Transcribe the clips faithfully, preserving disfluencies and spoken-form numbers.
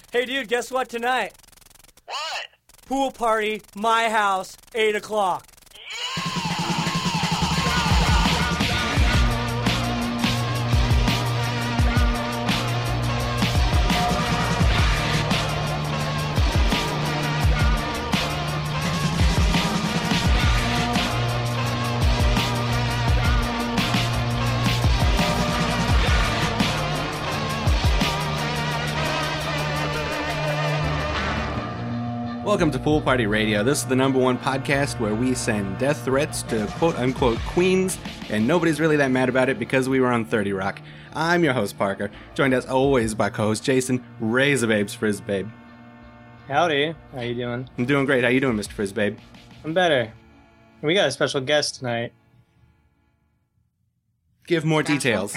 Hey, dude, guess what tonight? What? Pool party, my house, eight o'clock. Welcome to Pool Party Radio. This is the number one podcast where we send death threats to quote-unquote queens, and nobody's really that mad about it because we were on thirty Rock. I'm your host, Parker, joined as always by co-host Jason, Raise the Babes, Frizzbabe. Howdy. How you doing? I'm doing great. How you doing, Mister Frizzbabe? I'm better. We got a special guest tonight. Give more details.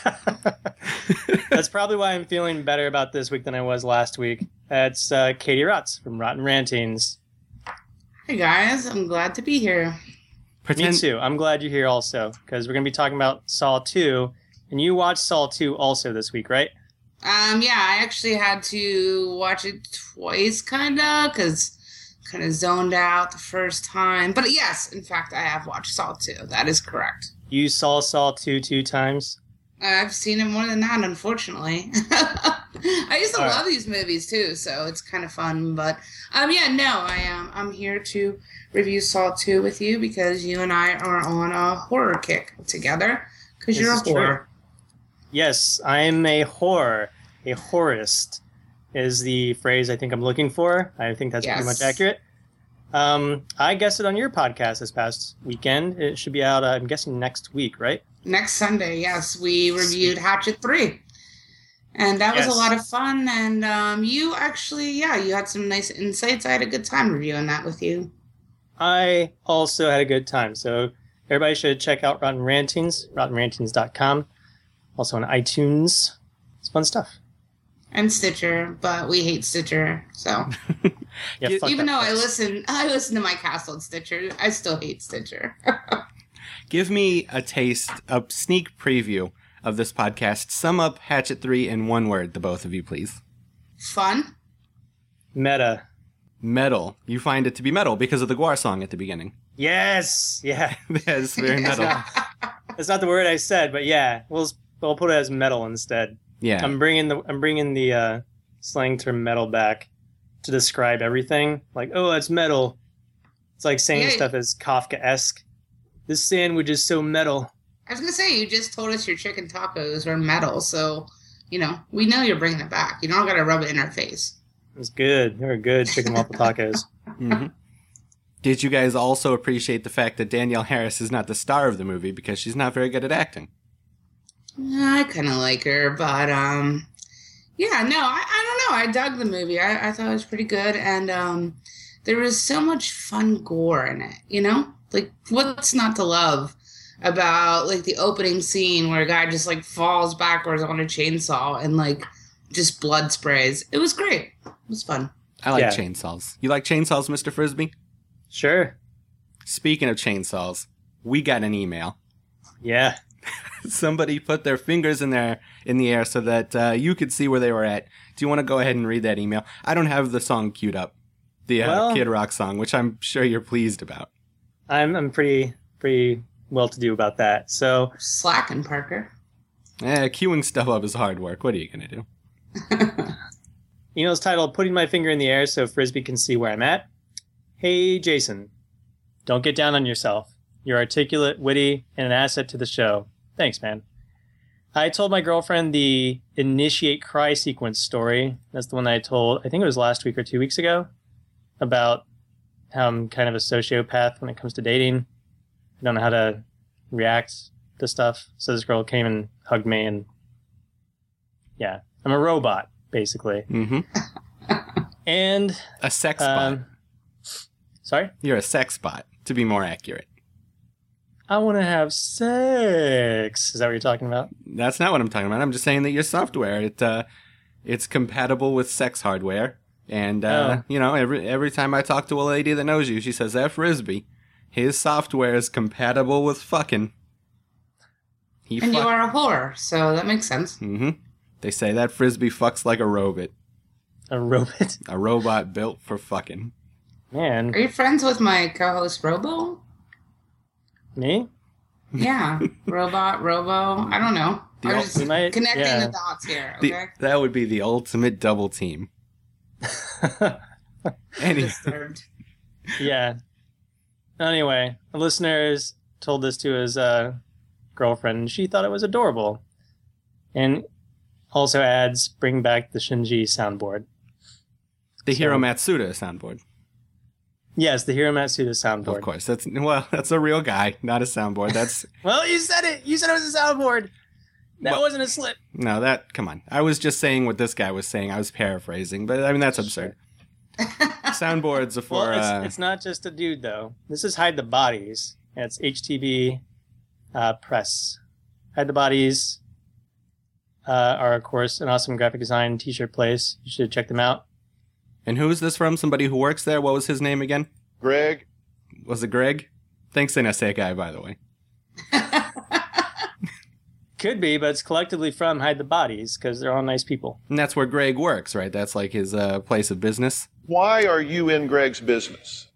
That's probably why I'm feeling better about this week than I was last week. That's uh, Katie Rotz from Rotten Rantings. Hey guys, I'm glad to be here. Pretend- Me too. I'm glad you're here also, because we're going to be talking about Saw two, and you watched Saw two also this week, right? Um, yeah, I actually had to watch it twice, kind of, because kind of zoned out the first time. But yes, in fact, I have watched Saw two. That is correct. You saw Saw two two times? I've seen it more than that, unfortunately. I used to All love right. these movies too, so it's kind of fun. But um, yeah, no, I am. I'm here to review Saw two with you because you and I are on a horror kick together. Because This you're a is true. horror. Yes, I'm a horror. A horrorist is the phrase I think I'm looking for. I think that's pretty Yes. much accurate. Um, I guessed it on your podcast this past weekend. It should be out, uh, I'm guessing, next week, right? Next Sunday, yes, we reviewed Hatchet three. And that was Yes. a lot of fun. And um, you actually, yeah, you had some nice insights. I had a good time reviewing that with you. I also had a good time. So everybody should check out Rotten Rantings, rotten rantings dot com. Also on iTunes. It's fun stuff. And Stitcher, but we hate Stitcher. So Yeah, You- fuck even that though I place. listen, I listen to my cast on Stitcher, I still hate Stitcher. Give me a taste, a sneak preview of this podcast. Sum up Hatchet three in one word, the both of you, please. Fun. Meta. Metal. You find it to be metal because of the Guar song at the beginning. Yes! Yeah. That's very metal. That's not the word I said, but yeah. We'll, we'll put it as metal instead. Yeah. I'm bringing the I'm bringing the uh, slang term metal back to describe everything. Like, oh, it's metal. It's like saying Yeah. stuff as Kafka-esque. This sandwich is so metal. I was going to say, you just told us your chicken tacos are metal. So, you know, we know you're bringing it back. You don't got to rub it in our face. It's good. They're good chicken waffle tacos. Mhm. Did you guys also appreciate the fact that Danielle Harris is not the star of the movie because she's not very good at acting? Yeah, I kind of like her, but um, yeah, no, I, I don't know. I dug the movie. I, I thought it was pretty good, and um, there was so much fun gore in it. You know, like what's not to love about like the opening scene where a guy just like falls backwards on a chainsaw and like just blood sprays. It was great. It was fun. I like Yeah. chainsaws. You like chainsaws, Mister Frisbee? Sure. Speaking of chainsaws, we got an email. Yeah. Somebody put their fingers in their in the air so that uh, you could see where they were at. Do you want to go ahead and read that email? I don't have the song queued up, the uh, Well- Kid Rock song, which I'm sure you're pleased about. I'm I'm pretty pretty well to do about that. So Slacking, Parker. Eh, queuing stuff up is hard work. What are you gonna do? you know it's titled Putting My Finger in the Air so Frisbee can see where I'm at. Hey Jason, don't get down on yourself. You're articulate, witty, and an asset to the show. Thanks, man. I told my girlfriend the initiate cry sequence story. That's the one that I told, I think it was last week or two weeks ago, about how I'm kind of a sociopath when it comes to dating. I don't know how to react to stuff. So this girl came and hugged me, and yeah, I'm a robot, basically. Mm-hmm. And, A sex bot. um, sorry? You're a sex bot, to be more accurate. I want to have sex. Is that what you're talking about? That's not what I'm talking about. I'm just saying that your software, it uh, it's compatible with sex hardware. And, uh, Oh. you know, every every time I talk to a lady that knows you, she says, F. Frisbee, his software is compatible with fucking. He And you fuck- are a whore, so that makes sense. Mm-hmm. They say that Frisbee fucks like a robot. A robot? A robot built for fucking. Man. Are you friends with my co-host Robo? Me? Yeah. Robot, Robo. I don't know. The I'm ul- just might- connecting yeah. the dots here, The, okay? that would be the ultimate double team. Any, Disturbed. Yeah. Anyway, a listeners told this to his uh, girlfriend, and she thought it was adorable. And also adds, bring back the Shinji soundboard. the So- Hiro Matsuda soundboard. Yes, the Hiro Matsuda soundboard. Of course. That's well, that's a real guy, not a soundboard. That's Well, you said it. You said it was a soundboard. That Well- wasn't a slip. no, that come on. I was just saying what this guy was saying. I was paraphrasing, but I mean that's absurd. Soundboards are for Well, it's, uh, it's not just a dude, though. This is Hide the Bodies. And it's H T B uh, Press. Hide the Bodies uh, are, of course, an awesome graphic design t-shirt place. You should check them out. And who is this from? Somebody who works there? What was his name again? Greg, Was it Greg? Thanks, N S A guy, by the way. Could be, but it's collectively from Hide the Bodies because they're all nice people. And that's where Greg works, right? That's like his uh, place of business. why are you in Greg's business?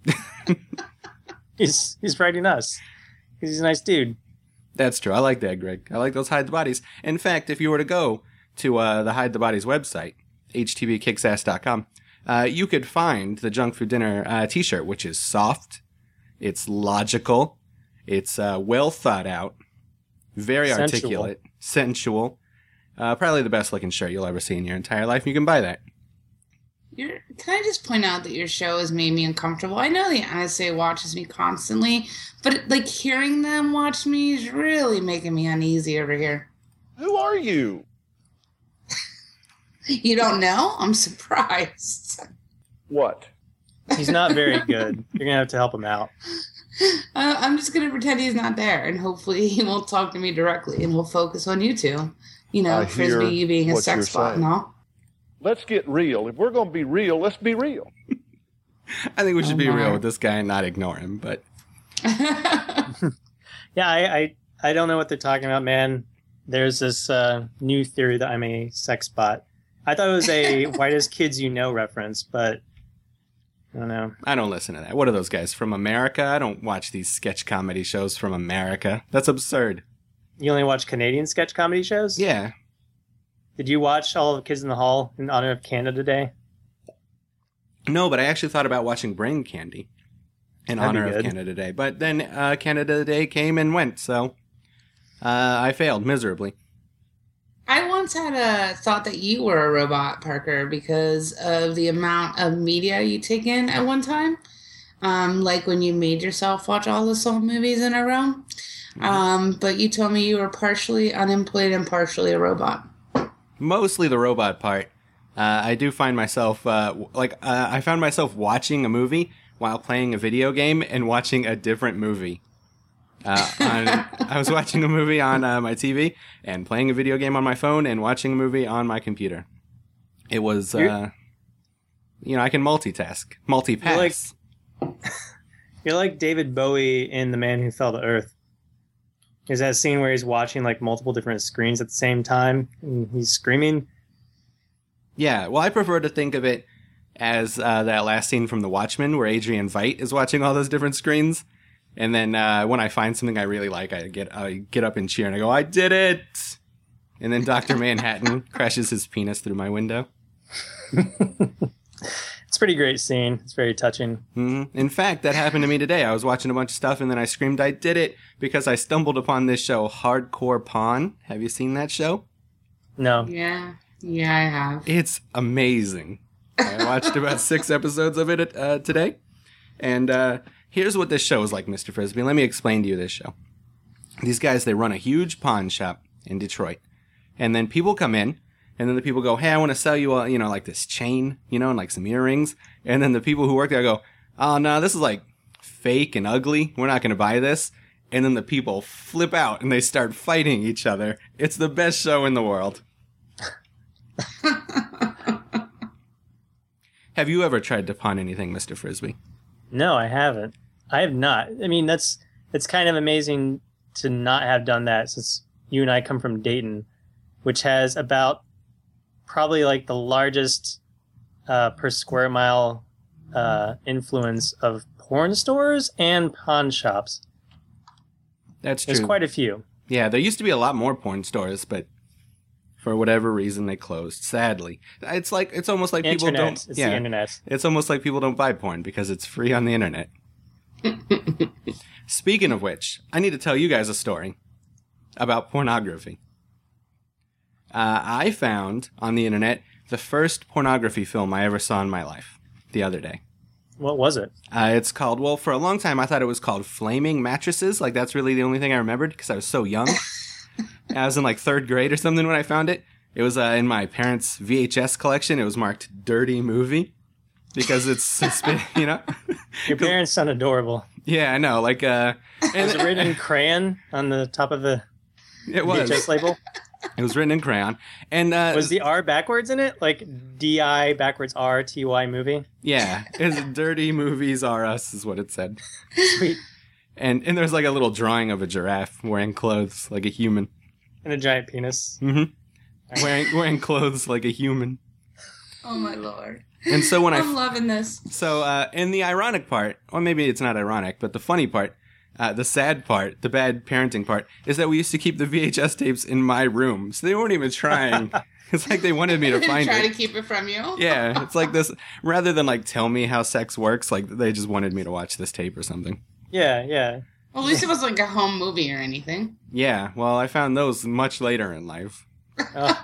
He's he's writing us. He's a nice dude. That's true. I like that, Greg. I like those Hide the Bodies. In fact, if you were to go to uh, the Hide the Bodies website, h t b kicks ass dot com, uh, you could find the Junk Food Dinner uh, t-shirt, which is soft, it's logical, it's uh, well thought out, very Sensual. articulate, sensual. Uh, probably the best looking shirt you'll ever see in your entire life. You can buy that. You're, can I just point out that your show has made me uncomfortable? I know the N S A watches me constantly, but like hearing them watch me is really making me uneasy over here. Who are you? You don't know? I'm surprised. What? He's not very good. You're gonna have to help him out. Uh, I'm just going to pretend he's not there, and hopefully he won't talk to me directly, and we'll focus on you two. You know, I hear Frisbee, you being a what you're sex bot and saying. all. Let's get real. If we're going to be real, let's be real. I think we should Oh, be my. real with this guy and not ignore him, but Yeah, I, I I don't know what they're talking about, man. There's this uh, new theory that I'm a sex bot. I thought it was a Whitest Kids You Know reference, but I don't know. I don't listen to that. What are those guys from America? I don't watch these sketch comedy shows from America. That's absurd. You only watch Canadian sketch comedy shows? Yeah. Did you watch All of Kids in the Hall in honor of Canada Day? No, but I actually thought about watching Brain Candy in That'd be honor of good. Canada Day. But then uh, Canada Day came and went, so uh, I failed miserably. I once had a thought that you were a robot, Parker, because of the amount of media you take in at one time. Um, like when you made yourself watch all the Saw movies in a row. Um, but you told me you were partially unemployed and partially a robot. Mostly the robot part. Uh, I do find myself, uh, w- like, uh, I found myself watching a movie while playing a video game and watching a different movie. Uh, on, I was watching a movie on uh, my T V and playing a video game on my phone and watching a movie on my computer. It was, You're- uh, you know, I can multitask, multipass. You're You're like David Bowie in The Man Who Fell to Earth. There's that scene where he's watching like multiple different screens at the same time and he's screaming. Yeah, well, I prefer to think of it as uh, that last scene from The Watchmen where Adrian Veidt is watching all those different screens. And then uh, when I find something I really like, I get I get up and cheer and I go, I did it! And then Doctor Manhattan crashes his penis through my window. It's a pretty great scene. It's very touching. hmm In fact, that happened to me today. I was watching a bunch of stuff and then I screamed, I did it! Because I stumbled upon this show, Hardcore Pawn. Have you seen that show? No. Yeah. Yeah, I have. It's amazing. I watched about six episodes of it uh, today. And uh, here's what this show is like, Mister Frisbee. Let me explain to you this show. These guys, they run a huge pawn shop in Detroit. And then people come in, and then the people go, hey, I want to sell you, a, you know, like this chain, you know, and like some earrings. And then the people who work there go, oh, no, this is like fake and ugly. We're not going to buy this. And then the people flip out and they start fighting each other. It's the best show in the world. Have you ever tried to pawn anything, Mister Frisbee? No, I haven't. I have not. I mean, that's it's kind of amazing to not have done that since you and I come from Dayton, which has about probably like the largest uh, per square mile uh, influence of porn stores and pawn shops. That's true. There's quite a few. Yeah, there used to be a lot more porn stores, but for whatever reason they closed. Sadly, it's like it's almost like people Internet. don't. It's yeah, the internet. It's almost like people don't buy porn because it's free on the internet. Speaking of which, I need to tell you guys a story about pornography. Uh, I found on the internet the first pornography film I ever saw in my life the other day. What was it? Uh, it's called, well, for a long time I thought it was called Flaming Mattresses. Like, that's really the only thing I remembered because I was so young. I was in like third grade or something when I found it. It was uh, in my parents' V H S collection. It was marked Dirty Movie because it's, it's you know? Your parents sound adorable. Yeah, I know. Like, uh... And, Was it written in crayon on the top of the it was. V H S label? It was written in crayon. And, uh... Was the R backwards in it? Like D I backwards R T Y movie? Yeah. It's Dirty Movies Are Us is what it said. Sweet. And and there's like a little drawing of a giraffe wearing clothes like a human. And a giant penis. Mm-hmm. Wearing, wearing clothes like a human. Oh my lord. And so when I... I'm loving this. So, uh, in the ironic part, or maybe it's not ironic, but the funny part, uh, the sad part, the bad parenting part, is that we used to keep the V H S tapes in my room. So they weren't even trying. It's like they wanted me to find Try it. to keep it from you. Yeah, it's like this, rather than like tell me how sex works, like they just wanted me to watch this tape or something. Yeah, yeah. Well, at least it was like a home movie or anything. Yeah, well, I found those much later in life. Oh,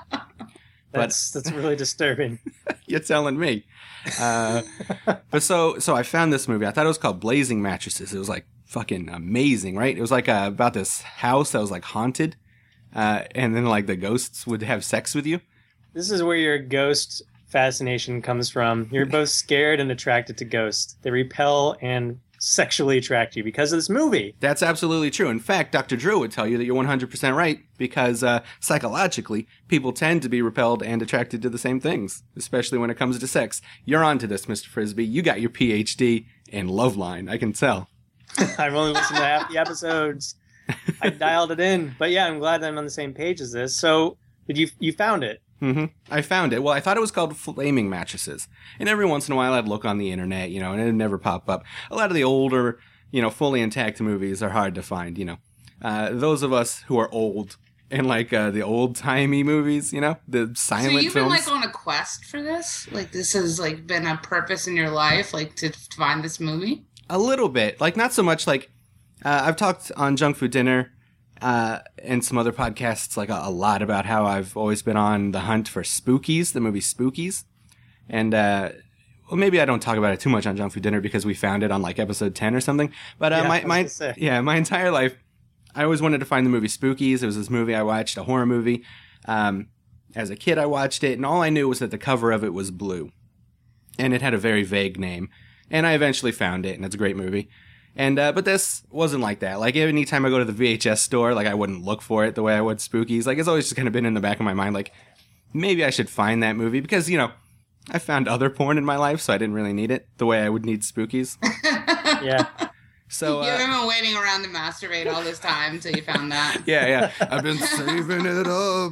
that's that's really disturbing. You're telling me. Uh, but so so I found this movie. I thought it was called Blazing Mattresses. It was like fucking amazing, right? It was like uh, about this house that was like haunted. Uh, and then like the ghosts would have sex with you. This is where your ghost fascination comes from. You're both scared and attracted to ghosts. They repel and sexually attract you because of this movie. That's absolutely true. In fact, Doctor Drew would tell you that you're one hundred percent right because uh, psychologically, people tend to be repelled and attracted to the same things, especially when it comes to sex. You're onto this, Mister Frisbee. You got your P H D in Loveline. I can tell. I've only listened to half the episodes. I dialed it in. But yeah, I'm glad that I'm on the same page as this. So, did you you found it? Mm-hmm. I found it. Well, I thought it was called Flaming Mattresses. And every once in a while I'd look on the internet, you know, and it'd never pop up. A lot of the older, you know, fully intact movies are hard to find, you know. Uh, those of us who are old and like uh, the old-timey movies, you know, the silent So you've films. been like on a quest for this? Like this has like been a purpose in your life, like to find this movie? A little bit. Like not so much like, uh, I've talked on Junk Food Dinner Uh, and some other podcasts like a, a lot about how I've always been on the hunt for Spookies, the movie Spookies. And, uh, well, maybe I don't talk about it too much on Junk Food Dinner because we found it on like episode ten or something. But, uh, Yeah, I my, was my, gonna say. yeah, my entire life, I always wanted to find the movie Spookies. It was this movie I watched, a horror movie. Um, as a kid, I watched it and all I knew was that the cover of it was blue. And it had a very vague name. And I eventually found it and it's a great movie. And, uh, but this wasn't like that. Like, anytime I go to the V H S store, like, I wouldn't look for it the way I would Spookies. Like, it's always just kind of been in the back of my mind, like, maybe I should find that movie. Because, you know, I found other porn in my life, so I didn't really need it the way I would need Spookies. Yeah. So, You uh, haven't been waiting around to masturbate all this time until you found that. yeah, yeah. I've been saving it up.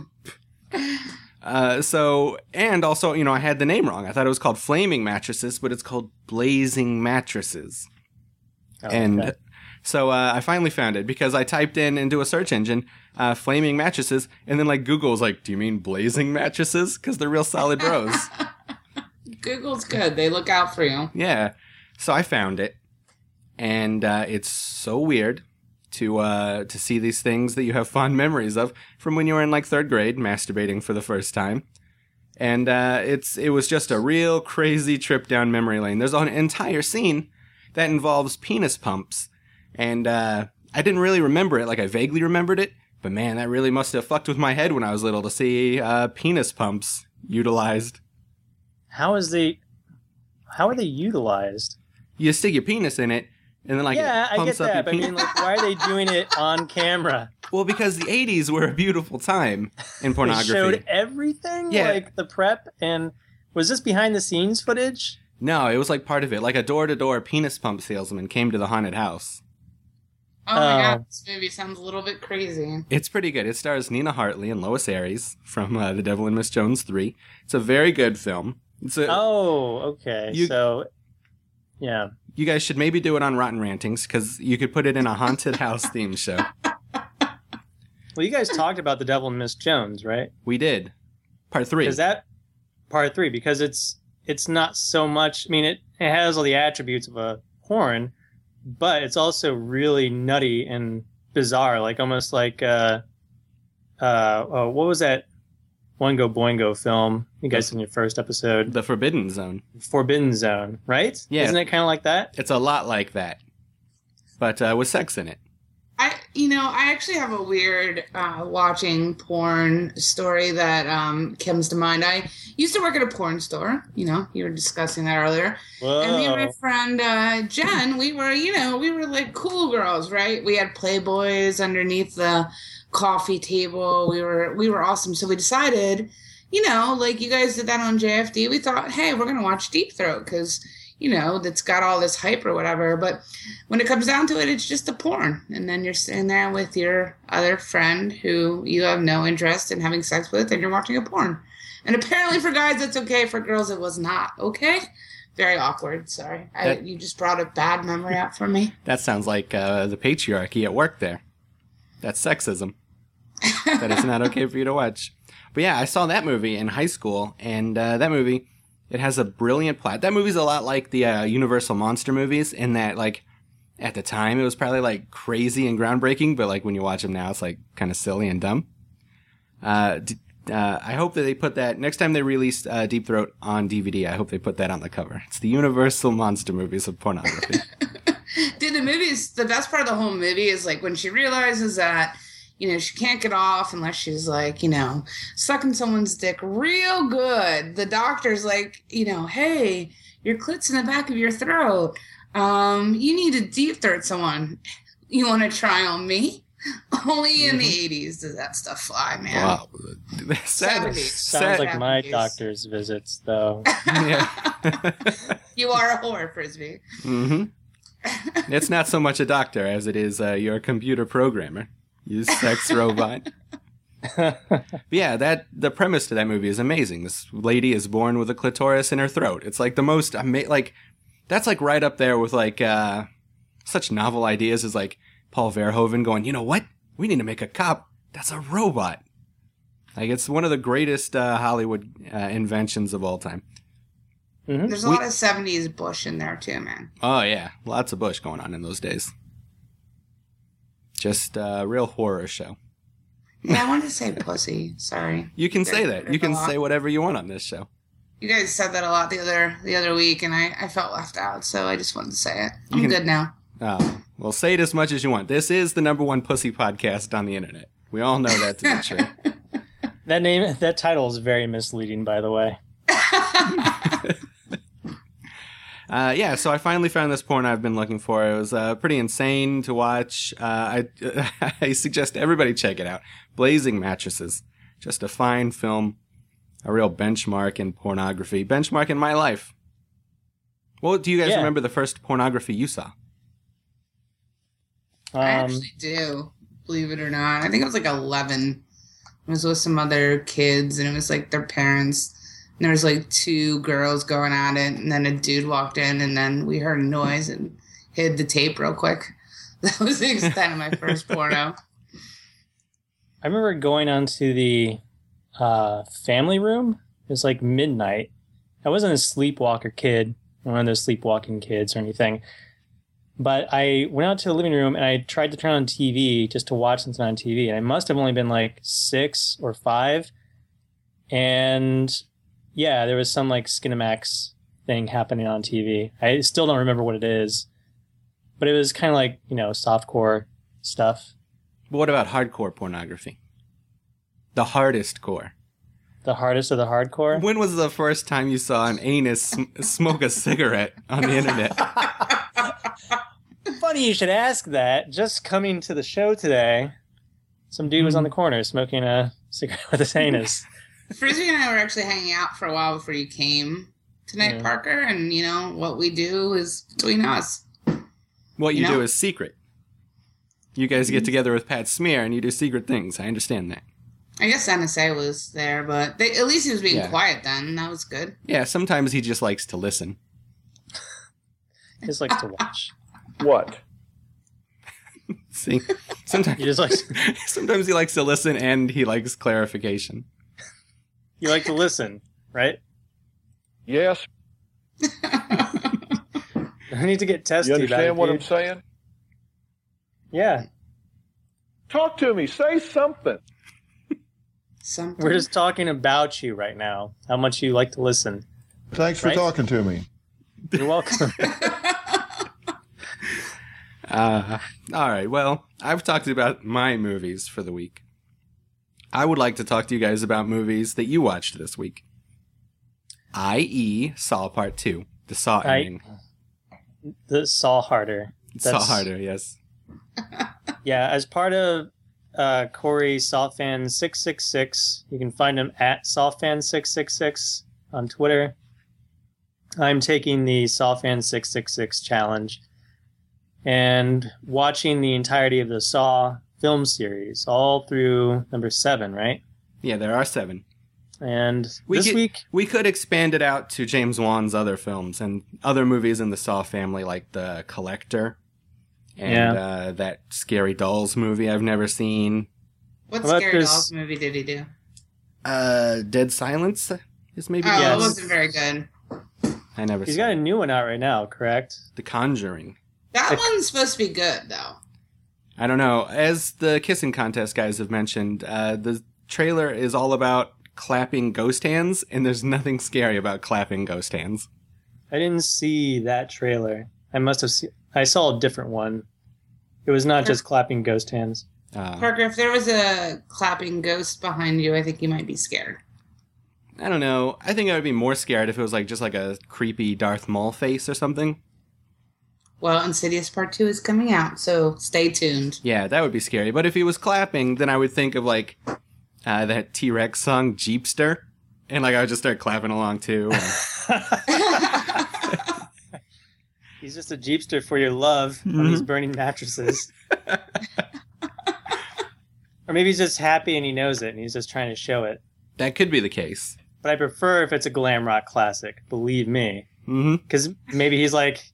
Uh, so, and also, you know, I had the name wrong. I thought it was called Flaming Mattresses, but it's called Blazing Mattresses. Oh, And okay. so uh, I finally found it because I typed in into a search engine, uh, flaming mattresses, and then like Google was like, do you mean blazing mattresses? Because they're real solid bros. Google's good. They look out for you. Yeah. So I found it, and uh, it's so weird to uh, to see these things that you have fond memories of from when you were in like third grade, masturbating for the first time. And uh, it's it was just a real crazy trip down memory lane. There's an entire scene that involves penis pumps. And uh, I didn't really remember it, like I vaguely remembered it. But man, that really must have fucked with my head when I was little to see uh, penis pumps utilized. How is the how are they utilized? You stick your penis in it, and then like yeah, it I pumps get up that. But I your mean, penis. like, why are they doing it on camera? Well, because the eighties were a beautiful time in They pornography. showed everything, Yeah. like the prep, and was this behind the scenes footage? No, it was like part of it. Like a door-to-door penis pump salesman came to the haunted house. Oh my Oh. god, this movie sounds a little bit crazy. It's pretty good. It stars Nina Hartley and Lois Aries from uh, The Devil and Miss Jones three. It's a very good film. So Oh, okay. You- so, yeah. you guys should maybe do it on Rotten Rantings, because you could put it in a haunted house theme show. Well, you guys talked about The Devil and Miss Jones, right? We did. Part three. Is that part three? Because it's it's not so much. I mean, it, it has all the attributes of a porn, but it's also really nutty and bizarre, like almost like uh, uh, oh, what was that Oingo Boingo film you guys did in your first episode? The Forbidden Zone. Forbidden Zone, right? Yeah. Isn't it kind of like that? It's a lot like that, but uh, with sex in it. I, you know, I actually have a weird uh, watching porn story that um, comes to mind. I used to work at a porn store. You know, you were discussing that earlier. Whoa. And me and my friend uh, Jen, we were, you know, we were like cool girls, right? We had Playboys underneath the coffee table. We were, we were awesome. So we decided, you know, like you guys did that on J F D. We thought, hey, we're gonna watch Deep Throat because, you know, that's got all this hype or whatever. But when it comes down to it, it's just a porn. And then you're sitting there with your other friend who you have no interest in having sex with, and you're watching a porn. And apparently for guys, it's okay. For girls, it was not okay. Very awkward. Sorry. I, That- you just brought a bad memory up for me. That sounds like uh, the patriarchy at work there. That's sexism. That it's not okay for you to watch. But yeah, I saw that movie in high school, and uh, that movie, it has a brilliant plot. That movie's a lot like the uh, Universal Monster movies in that, like, at the time, it was probably, like, crazy and groundbreaking, but, like, when you watch them now, it's, like, kind of silly and dumb. Uh, d- uh, I hope that they put that, next time they release uh, Deep Throat on D V D, I hope they put that on the cover. It's the Universal Monster movies of pornography. Dude, the movie is, the best part of the whole movie is, like, when she realizes that, you know, she can't get off unless she's, like, you know, sucking someone's dick real good. The doctor's like, you know, hey, your clit's in the back of your throat. Um, you need to deep throat someone. You want to try on me? Only in the eighties does that stuff fly, man. Wow. seventies. Sounds like my seventies. doctor's visits, though. Yeah. You are a whore, Frisbee. Mm-hmm. It's not so much a doctor as it is uh, your computer programmer. You sex robot. But yeah, that the premise to that movie is amazing. This lady is born with a clitoris in her throat. It's like the most ama- like that's like right up there with like uh, such novel ideas as like Paul Verhoeven going, you know what? We need to make a cop that's a robot. Like it's one of the greatest uh, Hollywood uh, inventions of all time. Mm-hmm. There's a We- lot of seventies Bush in there, too, man. Oh yeah, lots of Bush going on in those days. Just a real horror show. Yeah, I wanted to say pussy. Sorry. You can say that. You can There's a lot. say whatever you want on this show. You guys said that a lot the other the other week, and I, I felt left out, so I just wanted to say it. You I'm can- good now. Oh, well, say it as much as you want. This is the number one pussy podcast on the internet. We all know that to be true. That name, that title is very misleading, by the way. Uh, yeah, so I finally found this porn I've been looking for. It was uh, pretty insane to watch. Uh, I, I suggest everybody check it out. Blazing Mattresses. Just a fine film. A real benchmark in pornography. Benchmark in my life. Well, do you guys Yeah. remember the first pornography you saw? I Um, actually do, believe it or not. I think I was like eleven. I was with some other kids, and it was like their parents. And there was like two girls going at it, and then a dude walked in, and then we heard a noise and hid the tape real quick. That was the extent of my first porno. I remember going onto the uh, family room. It was like midnight. I wasn't a sleepwalker kid, one of those sleepwalking kids or anything. But I went out to the living room and I tried to turn on T V just to watch something on T V. And I must have only been like six or five. And yeah, there was some like Skinamax thing happening on T V. I still don't remember what it is. But it was kind of like, you know, softcore stuff. But what about hardcore pornography? The hardest core. The hardest of the hardcore. When was the first time you saw an anus sm- smoke a cigarette on the internet? Funny you should ask that. Just coming to the show today, some dude was on the corner smoking a cigarette with his anus. Frisbee and I were actually hanging out for a while before you came tonight, Yeah. Parker. And, you know, what we do is between us. What you You know? do is secret. You guys get together with Pat Smear and you do secret things. I understand that. I guess N S A was there, but they, at least he was being Yeah. quiet then. That was good. Yeah, sometimes he just likes to listen. He just likes to watch. What? See, sometimes He just likes. sometimes he likes to listen and he likes clarification. You like to listen, right? Yes. I need to get testy You about it, understand what I'm dude. saying? Yeah, Talk to me. Say something. Something. we're just talking about you right now. How much you like to listen. Thanks for Right? talking to me. You're welcome. Uh, all right. Well, I've talked about my movies for the week. I would like to talk to you guys about movies that you watched this week. that is. Saw Part two. The Saw I- ending. The Saw Harder. Saw That's- harder, yes. Yeah, as part of uh, Corey Sawfan six six six, you can find him at Sawfan six six six on Twitter. I'm taking the Sawfan six six six challenge and watching the entirety of the Saw film series, all through number seven, right? Yeah, there are seven. And We this could, week, we could expand it out to James Wan's other films and other movies in the Saw family, like The Collector and Yeah. uh, that Scary Dolls movie I've never seen. What How about Scary this- Dolls movie did he do? Uh, Dead Silence is maybe. Oh, Yes. it wasn't very good. I never. he's saw got a it. new one out right now, correct? The Conjuring. That one's supposed to be good, though. I don't know. As the kissing contest guys have mentioned, uh, the trailer is all about clapping ghost hands, and there's nothing scary about clapping ghost hands. I didn't see that trailer. I must have seen. I saw a different one. It was not just clapping ghost hands. Uh, Parker, if there was a clapping ghost behind you, I think you might be scared. I don't know. I think I would be more scared if it was like just like a creepy Darth Maul face or something. Well, Insidious Part two is coming out, so stay tuned. Yeah, that would be scary. But if he was clapping, then I would think of like uh, that T-Rex song Jeepster, and like I would just start clapping along too. and- He's just a jeepster for your love on these burning mattresses. Or maybe he's just happy and he knows it and he's just trying to show it. that could be the case. But I prefer if it's a glam rock classic, believe me. Mm-hmm. Because maybe he's like,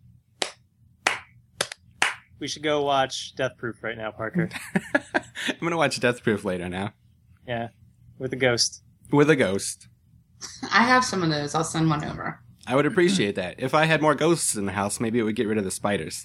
we should go watch Death Proof right now, Parker. I'm gonna watch Death Proof later now Yeah, with a ghost. with a ghost. I have some of those. I'll send one over. I would appreciate that. If I had more ghosts in the house, maybe it would get rid of the spiders.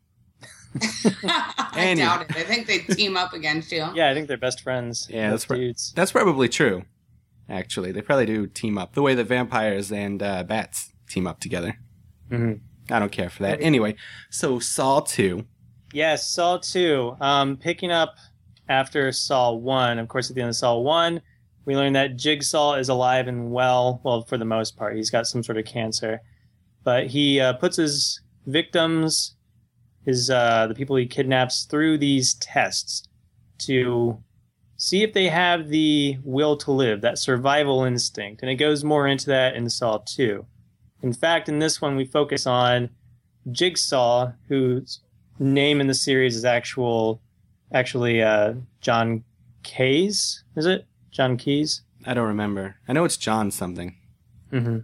I Anyway. doubt it. I think they team up against you. Yeah, I think they're best friends. Yeah, Those that's right. dudes. That's probably true. Actually, they probably do team up the way that vampires and uh, bats team up together. Mhm. I don't care for that. Anyway, so Saw two. Yes, Saw two. Um, picking up after Saw one. Of course, at the end of Saw one, we learned that Jigsaw is alive and well. Well, for the most part, he's got some sort of cancer, but he uh, puts his victims, his uh, the people he kidnaps, through these tests to see if they have the will to live, that survival instinct. And it goes more into that in Saw two. In fact, in this one, we focus on Jigsaw, whose name in the series is actual, actually uh, John Keyes. Is it John Keyes? I don't remember. I know it's John something. Mm-hmm.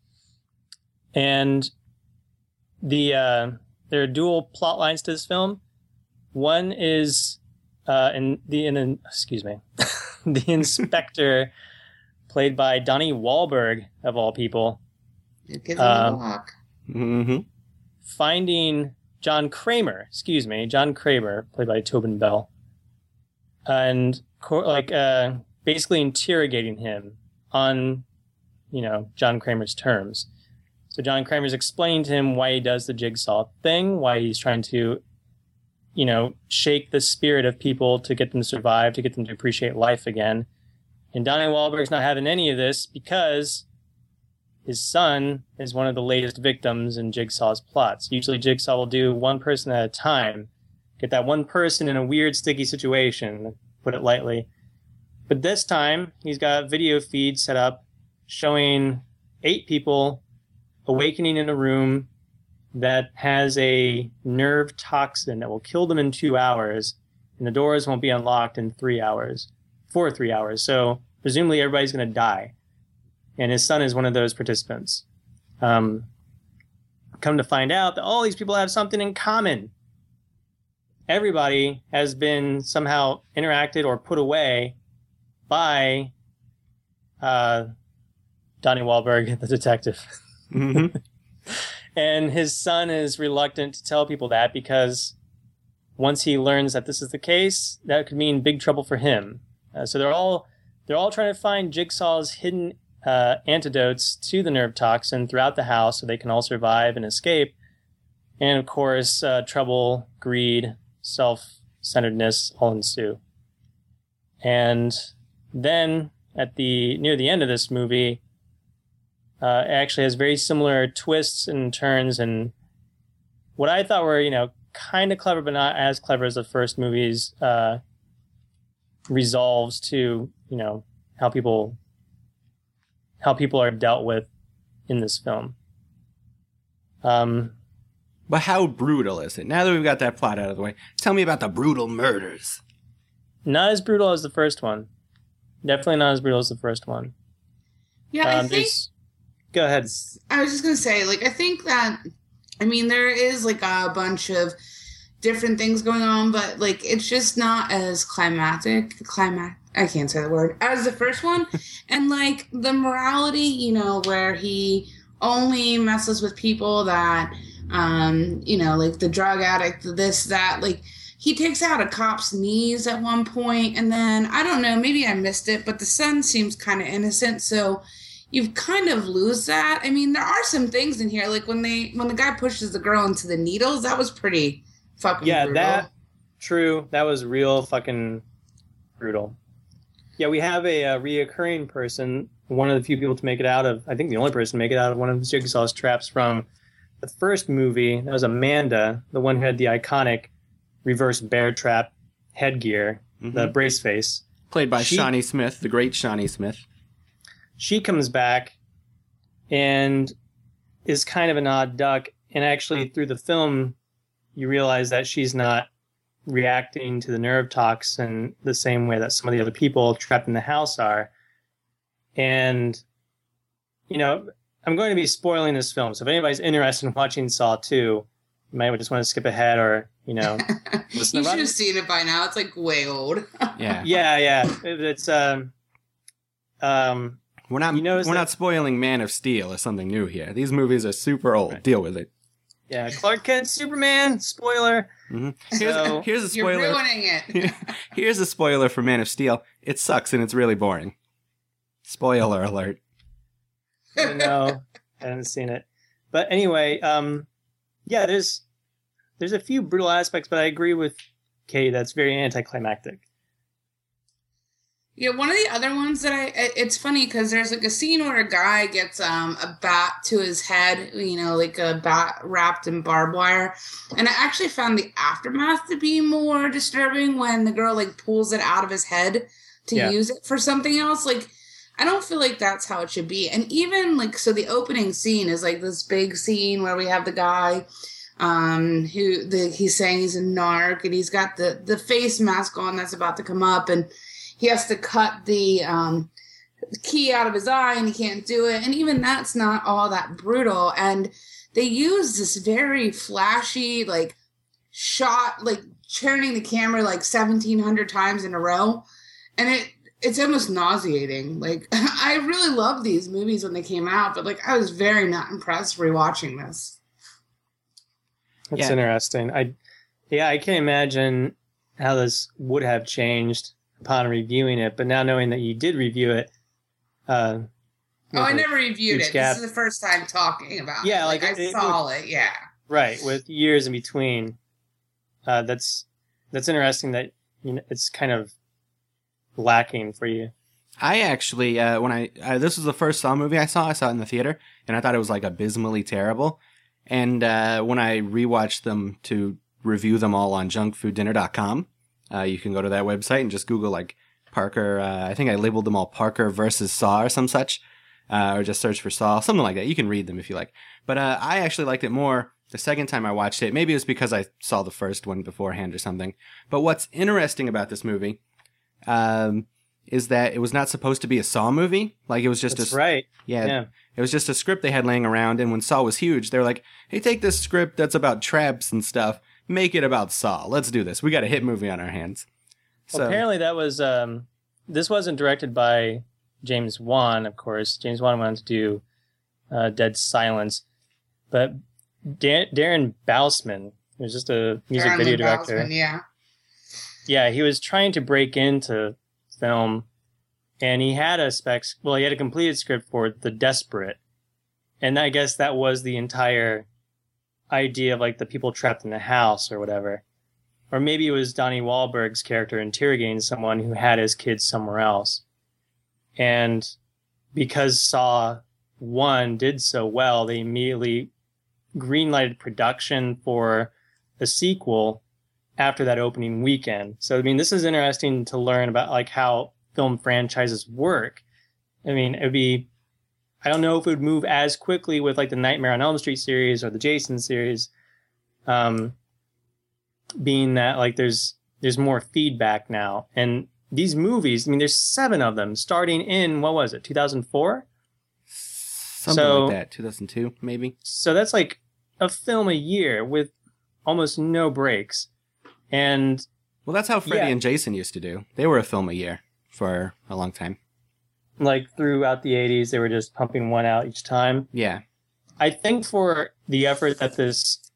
And the uh, there are dual plot lines to this film. One is uh, in the in an, excuse me, the inspector, played by Donnie Wahlberg of all people, It gives them Um, a walk. Mm-hmm. finding John Kramer, excuse me, John Kramer, played by Tobin Bell, and co- like uh, basically interrogating him on, you know, John Kramer's terms. So John Kramer's explaining to him why he does the Jigsaw thing, why he's trying to, you know, shake the spirit of people to get them to survive, to get them to appreciate life again. And Donnie Wahlberg's not having any of this because his son is one of the latest victims in Jigsaw's plots. Usually Jigsaw will do one person at a time, get that one person in a weird, sticky situation, to put it lightly. But this time, he's got video feeds set up showing eight people awakening in a room that has a nerve toxin that will kill them in two hours, and the doors won't be unlocked in three hours. for three hours. So presumably everybody's going to die. And his son is one of those participants. Um, come to find out that all these people have something in common. Everybody has been somehow interacted or put away by uh, Donnie Wahlberg, the detective. Mm-hmm. And his son is reluctant to tell people that because once he learns that this is the case, that could mean big trouble for him. Uh, so they're all they're all trying to find Jigsaw's hidden uh, antidotes to the nerve toxin throughout the house so they can all survive and escape. And of course, uh, trouble, greed, self-centeredness all ensue. And then at the near the end of this movie, uh, it actually has very similar twists and turns, and what I thought were, you know, kind of clever, but not as clever as the first movie's uh, resolves to, you know, how people how people are dealt with in this film. Um, But how brutal is it? Now that we've got that plot out of the way, tell me about the brutal murders. Not as brutal as the first one. Definitely not as brutal as the first one. Yeah, I Um, think. there's- Go ahead. I was just gonna say, like, I think that, I mean, there is like a bunch of different things going on, but like, it's just not as climactic, climax. I can't say the word as the first one, and like the morality, you know, where he only messes with people that, um, you know, like the drug addict, this, that, like. He takes out a cop's knees at one point, and then, I don't know, maybe I missed it, but the son seems kind of innocent, so you kind of lose that. I mean, there are some things in here, like when they when the guy pushes the girl into the needles, that was pretty fucking Yeah, brutal. that, true. That was real fucking brutal. Yeah, we have a, uh reoccurring person, one of the few people to make it out of, I think the only person to make it out of one of Jigsaw's traps from the first movie. That was Amanda, the one who had the iconic reverse bear trap headgear, Mm-hmm. the brace face. Played by She- Shawnee Smith, the great Shawnee Smith. She comes back and is kind of an odd duck. And actually, through the film, you realize that she's not reacting to the nerve toxin the same way that some of the other people trapped in the house are. And, you know, I'm going to be spoiling this film. So if anybody's interested in watching Saw two, you might just want to skip ahead or, you know, You listen should to have seen it by now. It's like way old. Yeah. Yeah, yeah. It- It's, um, um, We're not You notice we're that- not spoiling Man of Steel or something new here. These movies are super old. Right. Deal with it. yeah, Clark Kent, Superman, spoiler. hmm Here's, So- here's a You're spoiler. ruining it. Here's a spoiler for Man of Steel. It sucks and it's really boring. Spoiler alert. No, I haven't seen it. But anyway, um, yeah, there's there's a few brutal aspects, but I agree with Kay. That's very anticlimactic. Yeah, one of the other ones that I, it- it's funny because there's like a scene where a guy gets um a bat to his head, you know, like a bat wrapped in barbed wire. And I actually found the aftermath to be more disturbing when the girl like pulls it out of his head to Yeah. use it for something else. Like, I don't feel like that's how it should be. And even like, so the opening scene is like this big scene where we have the guy um who the he's saying he's a narc and he's got the the face mask on that's about to come up, and he has to cut the um, key out of his eye and he can't do it. And even that's not all that brutal. And they use this very flashy, like, shot, like, turning the camera like seventeen hundred times in a row. And it it's almost nauseating. Like, I really loved these movies when they came out, but, like, I was very not impressed rewatching this. That's Yeah. interesting. I, yeah, I can't imagine how this would have changed upon reviewing it. But now knowing that you did review it, uh, Oh, I with a never reviewed huge it. gap. This is the first time talking about Yeah, it. like, Like, I it- saw it, yeah. Right, with years in between. Uh, that's that's interesting that, you know, it's kind of lacking for you. I actually, uh, when I, uh, this was the first Saw movie I saw, I saw it in the theater, and I thought it was like abysmally terrible. And uh, when I rewatched them to review them all on junk food dinner dot com, uh, you can go to that website and just Google like Parker, uh, I think I labeled them all Parker versus Saw or some such, uh, or just search for Saw, something like that. You can read them if you like. But uh, I actually liked it more the second time I watched it. Maybe it was because I saw the first one beforehand or something. But what's interesting about this movie, um, is that it was not supposed to be a Saw movie. Like, it was just That's a... right. Yeah, Yeah. It was just a script they had laying around, and when Saw was huge, they were like, hey, take this script that's about traps and stuff, make it about Saw. Let's do this. We got a hit movie on our hands. So, Well, apparently that was... Um, this wasn't directed by James Wan, of course. James Wan wanted to do uh, Dead Silence. But da- Darren Bousman, who's just a music Darren video Lynn director. Bousman, yeah. Yeah, he was trying to break into film, and he had a specs. Well, he had a completed script for The Desperate, and I guess that was the entire idea of like the people trapped in the house or whatever, or maybe it was Donnie Wahlberg's character interrogating someone who had his kids somewhere else, and because Saw One did so well, they immediately greenlighted production for a sequel after that opening weekend. So, I mean, this is interesting to learn about like how film franchises work. I mean, it would be, I don't know if it would move as quickly with like the Nightmare on Elm Street series or the Jason series, um, being that like there's, there's more feedback now. And these movies, I mean, there's seven of them starting in, what was it, two thousand four? something so- like that. two thousand two, maybe? So that's like a film a year with almost no breaks. And Well, that's how Freddy Yeah. and Jason used to do. They were a film a year for a long time. like throughout the eighties, they were just pumping one out each time. Yeah. I think for the effort that this,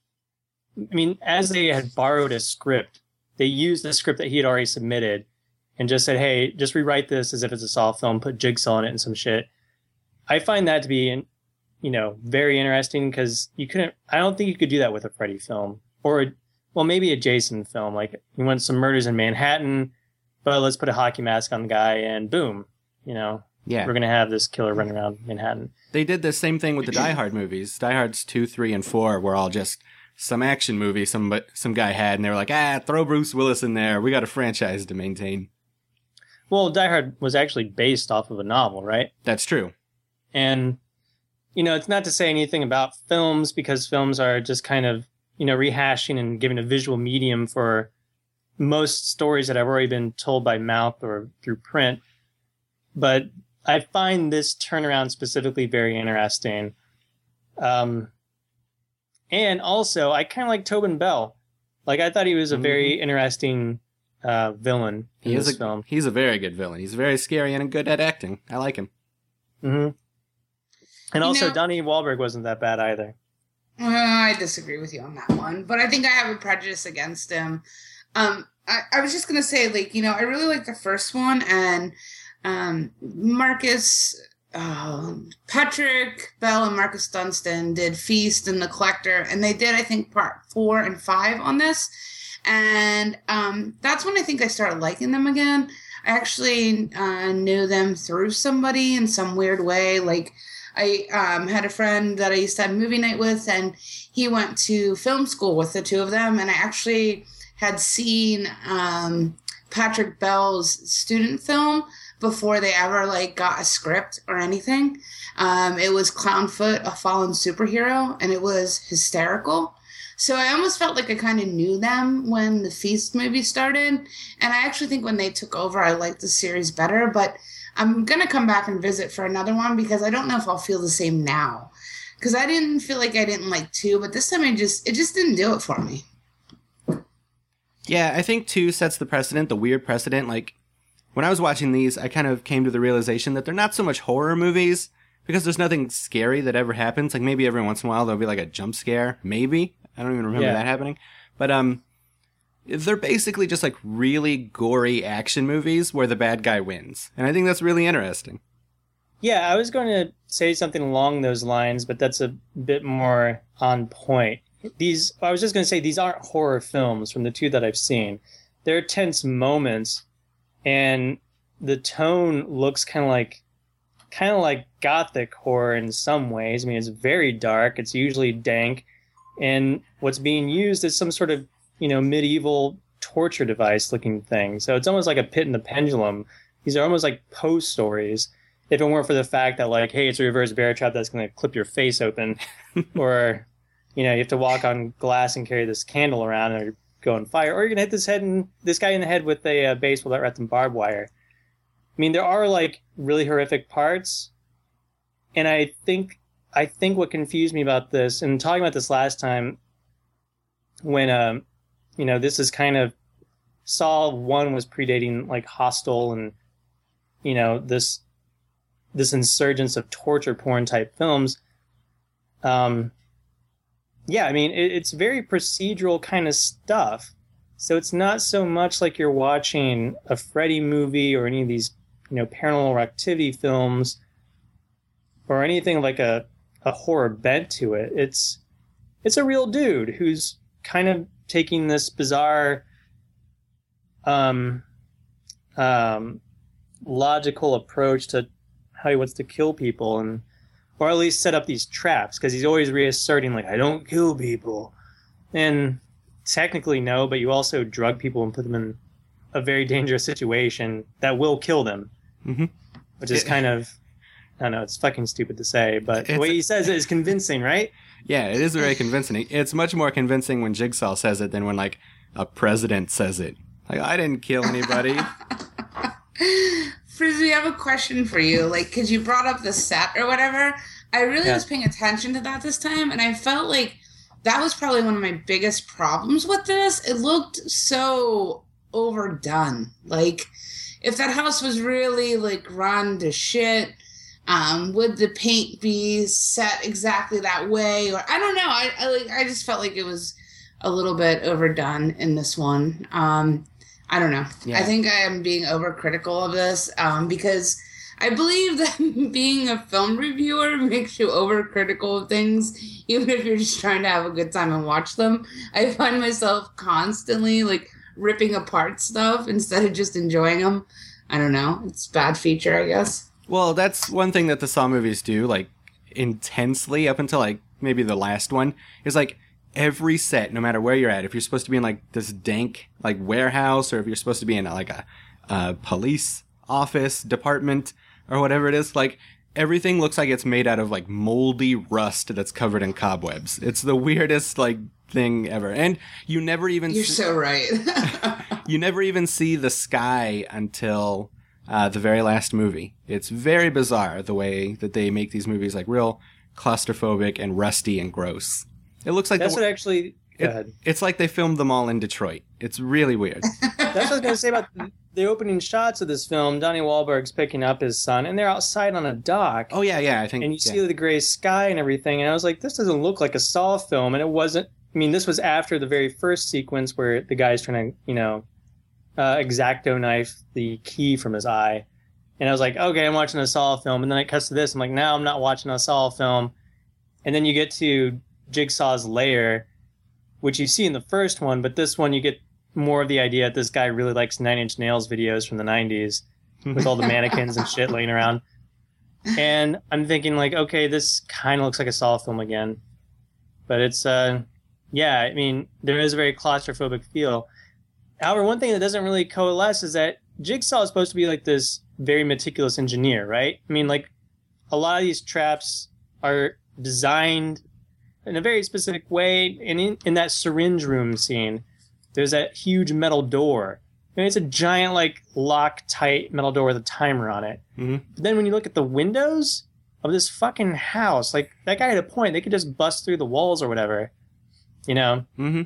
I mean, as they had borrowed a script, they used the script that he had already submitted and just said, hey, just rewrite this as if it's a Saw film, put Jigsaw in it and some shit. I find that to be, you know, very interesting because you couldn't, I don't think you could do that with a Freddy film or, well, maybe a Jason film. Like, you want some murders in Manhattan, but let's put a hockey mask on the guy and boom, you know, Yeah. we're going to have this killer running around Manhattan. They did the same thing with the Die Hard movies. Die Hards two, three, and four were all just some action movie some some guy had, and they were like, ah, throw Bruce Willis in there. We got a franchise to maintain. Well, Die Hard was actually based off of a novel, right? That's true. And, you know, it's not to say anything about films because films are just kind of, you know, rehashing and giving a visual medium for most stories that have already been told by mouth or through print. But I find this turnaround specifically very interesting. Um, and also, I kind of like Tobin Bell. Like, I thought he was a very interesting uh, villain in He this is a, film. He's a very good villain. He's very scary and good at acting. I like him. hmm And You also, know- Donnie Wahlberg wasn't that bad either. Uh, I disagree with you on that one, but I think I have a prejudice against him. Um, I, I was just gonna say, like, you know, I really like the first one, and um, Marcus, uh, Patrick Bell, and Marcus Dunstan did Feast and The Collector, and they did, I think, part four and five on this, and um, that's when I think I started liking them again. I actually uh, knew them through somebody in some weird way, like. I um, had a friend that I used to have movie night with, and he went to film school with the two of them. And I actually had seen um, Patrick Bell's student film before they ever like got a script or anything. Um, it was Clownfoot, a fallen superhero, and it was hysterical. So I almost felt like I kind of knew them when the Feast movie started. And I actually think when they took over, I liked the series better, but I'm going to come back and visit for another one because I don't know if I'll feel the same now. Because I didn't feel like I didn't like two, but this time I just, it just didn't do it for me. Yeah, I think two sets the precedent, the weird precedent. Like, when I was watching these, I kind of came to the realization that they're not so much horror movies because there's nothing scary that ever happens. Like, maybe every once in a while there'll be like a jump scare. Maybe. I don't even remember Yeah. that happening. But, um... they're basically just like really gory action movies where the bad guy wins. And I think that's really interesting. Yeah, I was going to say something along those lines, but that's a bit more on point. These, I was just going to say, these aren't horror films from the two that I've seen. They're tense moments, and the tone looks kind of like, kind of like gothic horror in some ways. I mean, it's very dark. It's usually dank, and what's being used is some sort of, you know, medieval torture device looking thing. So it's almost like a Pit and the Pendulum. These are almost like Poe stories. If it weren't for the fact that, like, hey, it's a reverse bear trap that's going to clip your face open, or, you know, you have to walk on glass and carry this candle around or go on fire, or you're going to hit this head and this guy in the head with a uh, baseball that wrapped in barbed wire. I mean, there are like really horrific parts, and I think I think what confused me about this, and talking about this last time, when um, you know, this is kind of Saw one was predating like Hostel and you know this this insurgence of torture porn type films. Um, yeah, I mean it, it's very procedural kind of stuff, so it's not so much like you're watching a Freddy movie or any of these you know Paranormal Activity films or anything like a a horror bent to it. It's it's a real dude who's kind of taking this bizarre um um logical approach to how he wants to kill people, and or at least set up these traps, because he's always reasserting like, I don't kill people. And technically no, but you also drug people and put them in a very dangerous situation that will kill them. Mm-hmm. Which is it, kind of, I don't know, it's fucking stupid to say, but the way he says it is convincing, right? Yeah, it is very convincing. It's much more convincing when Jigsaw says it than when like a president says it. Like, I didn't kill anybody. Frisbee, I have a question for you. Like, because you brought up the set or whatever. I really yeah. was paying attention to that this time, and I felt like that was probably one of my biggest problems with this. It looked so overdone. Like, if that house was really, like, run to shit, um, would the paint be set exactly that way? Or I don't know. I, I, like, I just felt like it was a little bit overdone in this one. Um... I don't know. Yeah. I think I am being overcritical of this um, because I believe that being a film reviewer makes you overcritical of things, even if you're just trying to have a good time and watch them. I find myself constantly like ripping apart stuff instead of just enjoying them. I don't know. It's a bad feature, I guess. Well, that's one thing that the Saw movies do, like, intensely up until, like, maybe the last one, is, like, every set, no matter where you're at, if you're supposed to be in like this dank like warehouse, or if you're supposed to be in like a, a police office department or whatever it is, like everything looks like it's made out of like moldy rust that's covered in cobwebs. It's the weirdest like thing ever, and you never even you're see, so right. you never even see the sky until uh, the very last movie. It's very bizarre the way that they make these movies like real claustrophobic and rusty and gross. It looks like that's the, what actually. Go it, ahead. It's like they filmed them all in Detroit. It's really weird. That's what I was going to say about the opening shots of this film. Donnie Wahlberg's picking up his son, and they're outside on a dock. Oh yeah, yeah. I think. And you yeah. see the gray sky and everything, and I was like, this doesn't look like a Saw film, and it wasn't. I mean, this was after the very first sequence where the guy's trying to, you know, uh, X-Acto knife the key from his eye, and I was like, okay, I'm watching a Saw film, and then it cuts to this. I'm like, no, I'm not watching a Saw film, and then you get to Jigsaw's lair, which you see in the first one, but this one you get more of the idea that this guy really likes Nine Inch Nails videos from the nineties with all the mannequins and shit laying around. And I'm thinking like, okay, this kind of looks like a Saw film again. But it's, uh, yeah, I mean, there is a very claustrophobic feel. However, one thing that doesn't really coalesce is that Jigsaw is supposed to be like this very meticulous engineer, right? I mean, like, a lot of these traps are designed in a very specific way. And in, in that syringe room scene, there's that huge metal door. I mean, it's a giant, like, lock-tight metal door with a timer on it. Mm-hmm. But then when you look at the windows of this fucking house, like, that guy had a point. They could just bust through the walls or whatever, you know? Mm-hmm.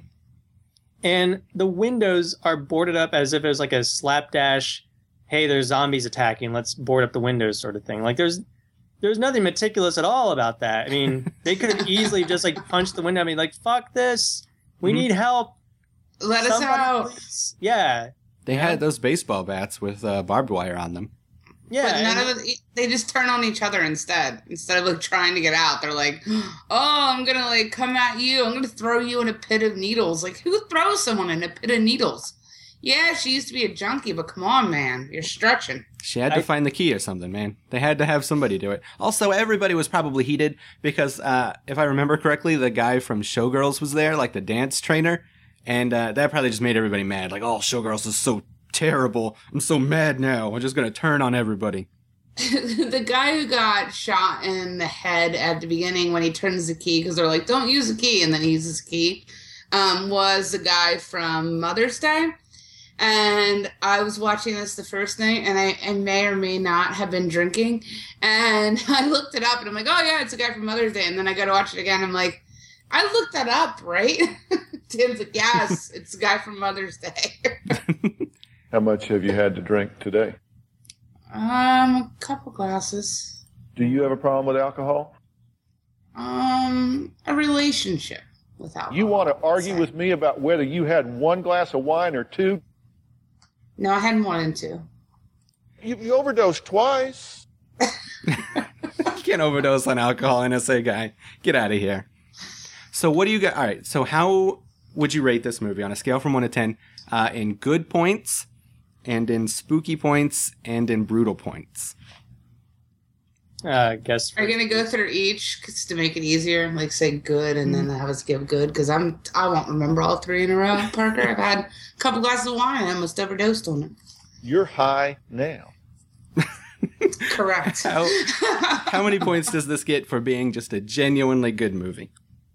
And the windows are boarded up as if it was like a slapdash, hey, there's zombies attacking, let's board up the windows sort of thing. Like, there's there's nothing meticulous at all about that. I mean, they could have easily just, like, punched the window. I mean, like, fuck this. We mm-hmm. need help. Let Somebody us out. Please. Yeah. They yeah. had those baseball bats with uh, barbed wire on them. Yeah. But none of it, they just turn on each other instead. Instead of, like, trying to get out, they're like, oh, I'm going to, like, come at you. I'm going to throw you in a pit of needles. Like, who throws someone in a pit of needles? Yeah, she used to be a junkie, but come on, man. You're stretching. She had to I, find the key or something, man. They had to have somebody do it. Also, everybody was probably heated because, uh, if I remember correctly, the guy from Showgirls was there, like the dance trainer. And uh, that probably just made everybody mad. Like, oh, Showgirls is so terrible. I'm so mad now. I'm just going to turn on everybody. The guy who got shot in the head at the beginning when he turns the key, because they're like, don't use the key, and then he uses the key, um, was the guy from Mother's Day. And I was watching this the first night, and I, I may or may not have been drinking. And I looked it up, and I'm like, oh, yeah, it's a guy from Mother's Day. And then I go to watch it again. I'm like, I looked that up, right? Tim's like, yes, it's a guy from Mother's Day. How much have you had to drink today? Um, a couple glasses. Do you have a problem with alcohol? Um, a relationship with alcohol. You want to argue with me about whether you had one glass of wine or two? No, I had more than two. You, you overdosed twice. You can't overdose on alcohol, N S A guy. Get out of here. So what do you got? All right. So how would you rate this movie on a scale from one to ten uh, in good points and in spooky points and in brutal points? Uh, I guess. Are you gonna go through each just to make it easier? Like say good and then have us give good because I'm I won't remember all three in a row. Parker, I've had a couple glasses of wine and almost overdosed on it. You're high now. Correct. How, how many points does this get for being just a genuinely good movie?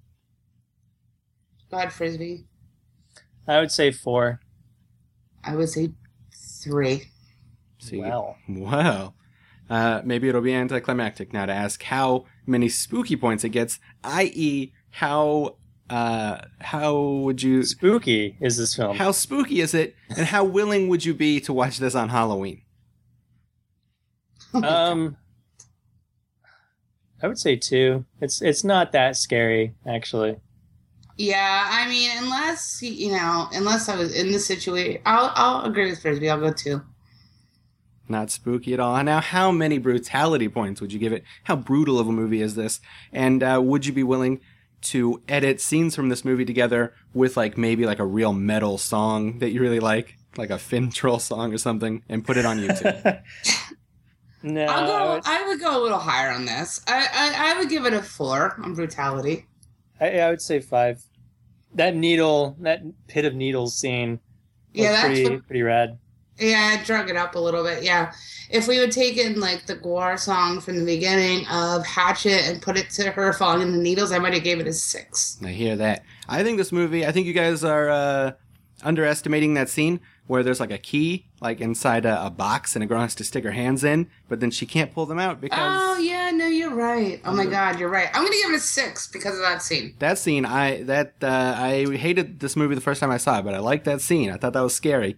Go ahead, Frisbee. I would say four. I would say three. See, Wow. Wow. Uh, maybe it'll be anticlimactic now to ask how many spooky points it gets, that is, how uh, how would you Spooky is this film? how spooky is it, and how willing would you be to watch this on Halloween? Um, I would say two. It's it's not that scary, actually. Yeah, I mean, unless you know, unless I was in the situation, I'll I'll agree with Frisbee. I'll go two. Not spooky at all. Now, how many brutality points would you give it? How brutal of a movie is this? And uh, would you be willing to edit scenes from this movie together with like maybe like a real metal song that you really like, like a Fintroll song or something, and put it on YouTube? No, I'll go. I would, I would go a little higher on this. I I, I would give it a four on brutality. I, I would say five. That needle, that pit of needles scene was Yeah, that's pretty what- pretty rad. Yeah, I drug it up a little bit. Yeah, if we would taken like the Gwar song from the beginning of Hatchet and put it to her falling in the needles, I might have gave it a six. I hear that. I think this movie, I think you guys are uh, underestimating that scene where there's like a key like inside a, a box and a girl has to stick her hands in, but then she can't pull them out because... Oh, yeah, no, you're right. Oh, my God, you're right. I'm going to give it a six because of that scene. That scene, I that uh, I hated this movie the first time I saw it, but I liked that scene. I thought that was scary.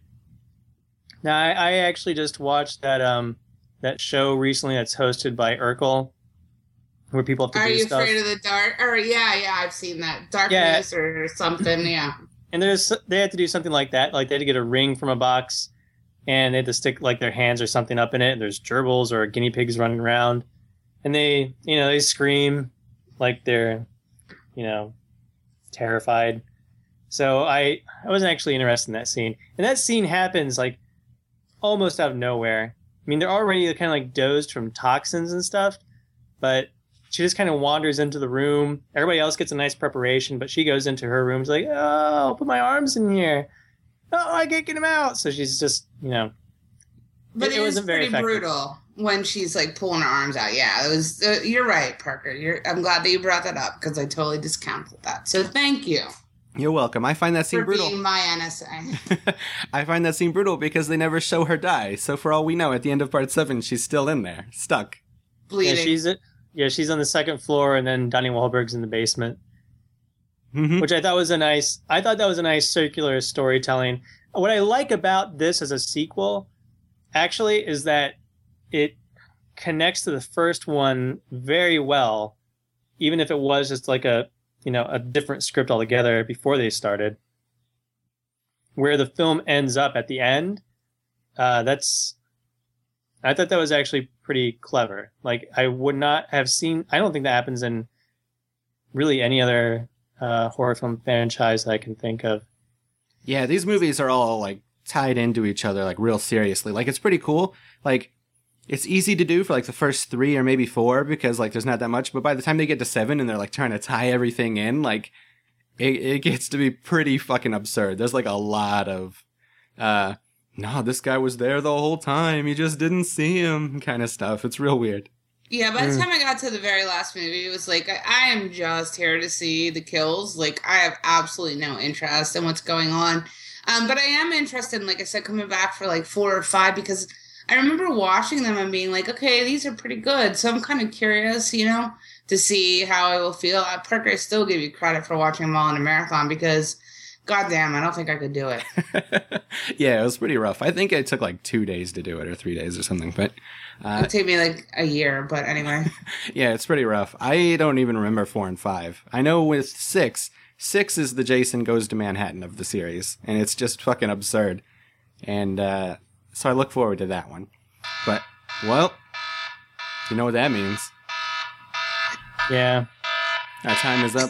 Now, I, I actually just watched that um that show recently that's hosted by Urkel, where people have to Are do you stuff. afraid of the dark? Or, yeah, yeah, I've seen that. Yeah. Darkness or something, yeah. And there's they had to do something like that. Like they had to get a ring from a box, and they had to stick like their hands or something up in it. There's gerbils or guinea pigs running around, and they you know they scream like they're you know terrified. So I I wasn't actually interested in that scene. And that scene happens like almost out of nowhere. I mean, they're already kind of like dozed from toxins and stuff, but she just kind of wanders into the room. Everybody else gets a nice preparation, but she goes into her room. She's like, oh, I'll put my arms in here. Oh, I can't get them out. So she's just, you know. But it, it, it is wasn't very pretty effective. brutal when she's like pulling her arms out. Yeah, it was. Uh, you're right, Parker. You're. I'm glad that you brought that up because I totally discounted that. So thank you You're welcome. I find that scene for brutal. being my N S A. I find that scene brutal because they never show her die. So for all we know, at the end of part seven, she's still in there, stuck. Yeah, Bleeding. she's yeah, she's on the second floor, and then Donnie Wahlberg's in the basement, Mhm. which I thought was a nice. I thought that was a nice circular storytelling. What I like about this as a sequel, actually, is that it connects to the first one very well, even if it was just like a you know a different script altogether before they started. Where the film ends up at the end, uh, that's. I thought that was actually pretty clever. Like, I would not have seen... I don't think that happens in really any other uh, horror film franchise that I can think of. Yeah, these movies are all like tied into each other like real seriously. Like it's pretty cool. Like it's easy to do for like the first three or maybe four because like there's not that much. But by the time they get to seven and they're like trying to tie everything in, like it, it gets to be pretty fucking absurd. There's like a lot of, uh, no, this guy was there the whole time. You just didn't see him kind of stuff. It's real weird. Yeah, by the time I got to the very last movie, it was like, I, I am just here to see the kills. Like, I have absolutely no interest in what's going on. Um, but I am interested in, like I said, coming back for like four or five because I remember watching them and being like, okay, these are pretty good. So I'm kind of curious, you know, to see how I will feel. Uh, Parker, I still give you credit for watching them all in a marathon because, goddamn, I don't think I could do it. Yeah, it was pretty rough. I think it took like two days to do it or three days or something. But uh, It'd take me like a year, but anyway. Yeah, it's pretty rough. I don't even remember four and five. I know with six, six is the Jason Goes to Manhattan of the series, and it's just fucking absurd. And uh, so I look forward to that one. But, well, you know what that means. Yeah. Our time is up.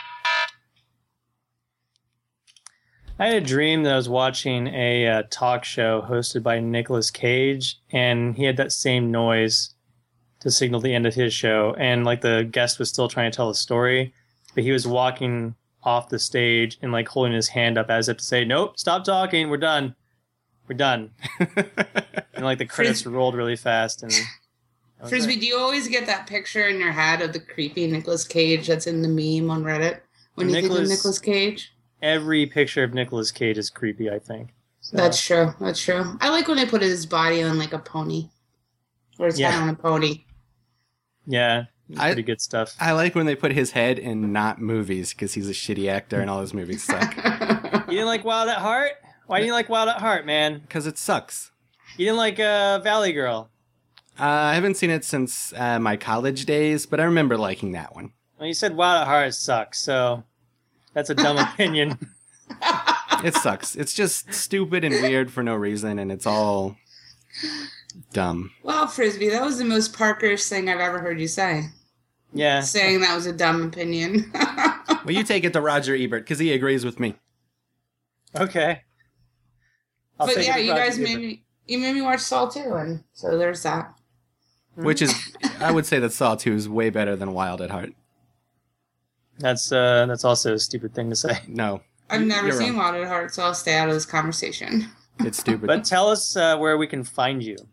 I had a dream that I was watching a uh, talk show hosted by Nicolas Cage, and he had that same noise to signal the end of his show. And like the guest was still trying to tell a story, but he was walking off the stage and like holding his hand up as if to say, "Nope, stop talking. We're done. We're done." And like the credits Fris- rolled really fast. And Frisbee, do you always get that picture in your head of the creepy Nicolas Cage that's in the meme on Reddit when you Nicolas- think of Nicolas Cage? Every picture of Nicolas Cage is creepy, I think. So, That's true. That's true. I like when they put his body on like a pony. Or his Yeah. head on a pony. yeah, it's I- pretty good stuff. I like when they put his head in not movies because he's a shitty actor and all his movies suck. You didn't like Wild at Heart? Why didn't you like Wild at Heart, man? Because it sucks. You didn't like uh, Valley Girl? Uh, I haven't seen it since uh, my college days, but I remember liking that one. Well, you said Wild at Heart sucks, so that's a dumb opinion. It sucks. It's just stupid and weird for no reason, and it's all dumb. Well, Frisbee, that was the most Parkerish thing I've ever heard you say. Yeah. Saying that was a dumb opinion. Well, you take it to Roger Ebert because he agrees with me. Okay. I'll but take yeah, it to you Roger guys Ebert. made me you made me watch Saw too, and so there's that. Which is, I would say that Saw two is way better than Wild at Heart. That's uh, that's also a stupid thing to say. No. I've you- never you're seen wrong. Wild at Heart, so I'll stay out of this conversation. It's stupid. But tell us uh, where we can find you.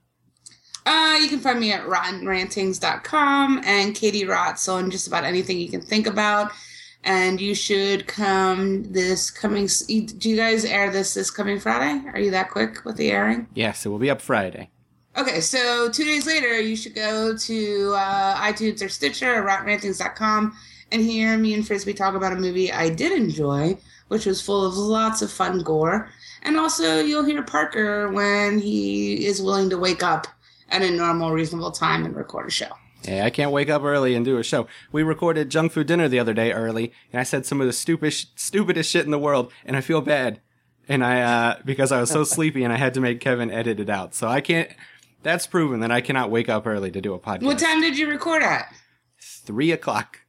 Uh, you can find me at rotten rantings dot com and Katie Rotz on just about anything you can think about. And you should come this coming... Do you guys air this this coming Friday? Are you that quick with the airing? Yes, it will be up Friday. Okay, so two days later, you should go to uh, iTunes or Stitcher or rotten rantings dot com and hear me and Frisbee talk about a movie I did enjoy, which was full of lots of fun gore. And also, you'll hear Parker when he is willing to wake up at a normal, reasonable time and record a show. Yeah, I can't wake up early and do a show. We recorded Junk Food Dinner the other day early, and I said some of the stupidest, stupidest shit in the world, and I feel bad. And I, uh, because I was so sleepy and I had to make Kevin edit it out. So I can't, that's proven that I cannot wake up early to do a podcast. What time did you record at? Three o'clock.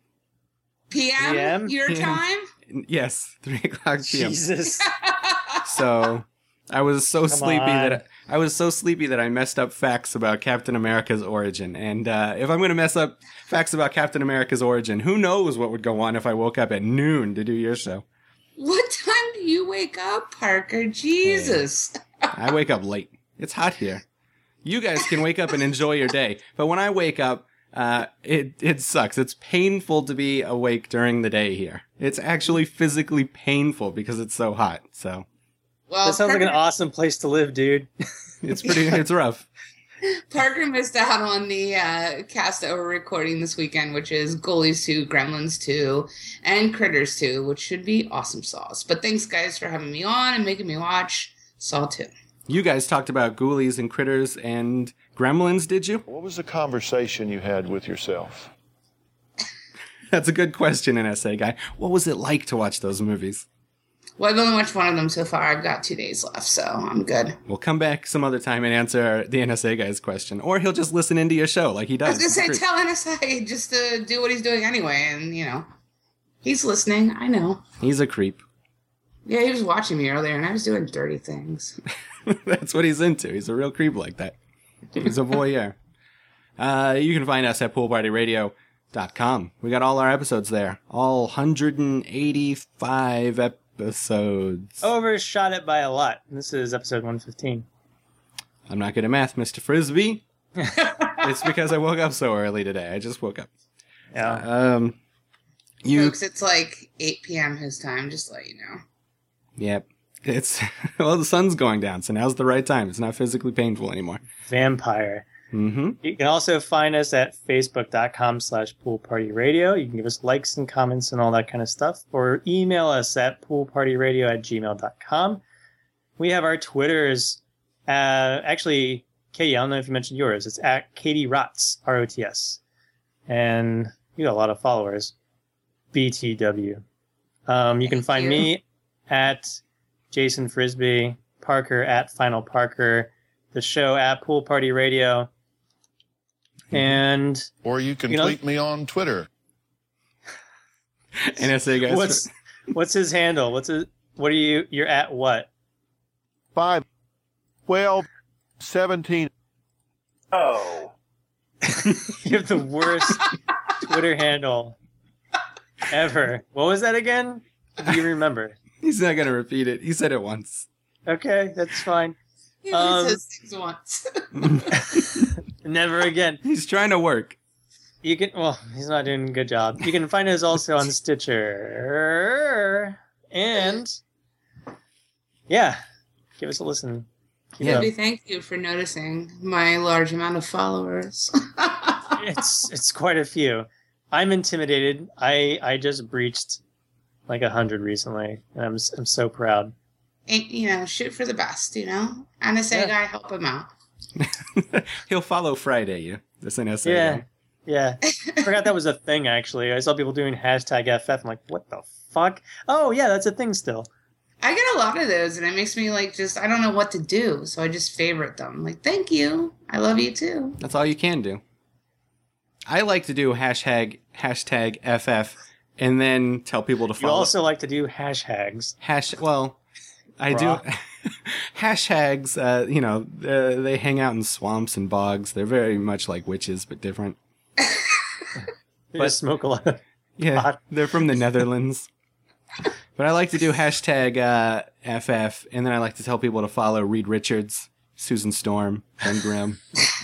P M? P M? Your P M. time? Yes, three o'clock P M. Jesus. So I was so Come sleepy on. that I, I was so sleepy that I messed up facts about Captain America's origin. And uh, if I'm going to mess up facts about Captain America's origin, who knows what would go on if I woke up at noon to do your show? What time do you wake up, Parker? Jesus. I wake up late. It's hot here. You guys can wake up and enjoy your day, but when I wake up, uh, it it sucks. It's painful to be awake during the day here. It's actually physically painful because it's so hot. So Well, That sounds like an Parker- awesome place to live, dude. it's pretty. It's rough. Parker missed out on the uh, cast that we're recording this weekend, which is Ghoulies two, Gremlins two, and Critters two, which should be awesome sauce. But thanks, guys, for having me on and making me watch Saw two. You guys talked about Ghoulies and Critters and Gremlins, did you? What was the conversation you had with yourself? That's a good question, N S A guy. What was it like to watch those movies? Well, I've only watched one of them so far. I've got two days left, so I'm good. We'll come back some other time and answer the N S A guy's question. Or he'll just listen into your show like he I does. was going to say, It's great. tell N S A just to do what he's doing anyway, and, you know, he's listening. I know. He's a creep. Yeah, he was watching me earlier, and I was doing dirty things. That's what he's into. He's a real creep like that. He's a voyeur. Uh, you can find us at pool party radio dot com. We got all our episodes there. All one hundred eighty-five episodes. Overshot it by a lot. This is episode one fifteen. I'm not good at math, Mister Frisbee. It's because I woke up so early today. I just woke up. Yeah. Um, you, Folks, it's like eight p.m. his time, just to let you know. yep. It's, well, the sun's going down, so now's the right time. It's not physically painful anymore. Vampire. Mm-hmm. You can also find us at facebook.com slash poolpartyradio. You can give us likes and comments and all that kind of stuff, or email us at poolpartyradio at gmail dot com. We have our Twitters. Uh, actually, Katie, I don't know if you mentioned yours. It's at Katie Rots, R O T S. And you got a lot of followers. B T W. Um, you can find you. me at Jason Frisbee, Parker at Final Parker, the show at Pool Party Radio. And Or you can You know- tweet me on Twitter. N S A guys. what's what's his handle? What's his, what are you, you're at what? Five, twelve, seventeen. Oh. You have the worst Twitter handle ever. What was that again? Do you remember? He's not going to repeat it. He said it once. Okay, that's fine. He only Um, says things once. Never again. He's trying to work. You can, well, he's not doing a good job. You can find us also on Stitcher. And, yeah, give us a listen. Keep it Yeah. up. Really, thank you for noticing my large amount of followers. It's, it's quite a few. I'm intimidated. I, I just breached like a hundred recently, and I'm, I'm so proud. And, you know, shoot for the best, you know? N S A Yeah. guy, help him out. He'll follow Friday, you. This N S A Yeah. guy. Yeah. I forgot that was a thing, actually. I saw people doing hashtag F F. I'm like, what the fuck? Oh, yeah, that's a thing still. I get a lot of those, and it makes me, like, just, I don't know what to do, so I just favorite them. Like, thank you. I love you, too. That's all you can do. I like to do hashtag hashtag F F and then tell people to You follow. also like to do hashtags. Hash. Well, I Raw. do. Hashtags. Uh, you know, uh, they hang out in swamps and bogs. They're very much like witches, but different. You just smoke a lot of Yeah, pot. they're from the Netherlands. But I like to do hashtag uh, F F, and then I like to tell people to follow Reed Richards, Susan Storm, Ben Grimm.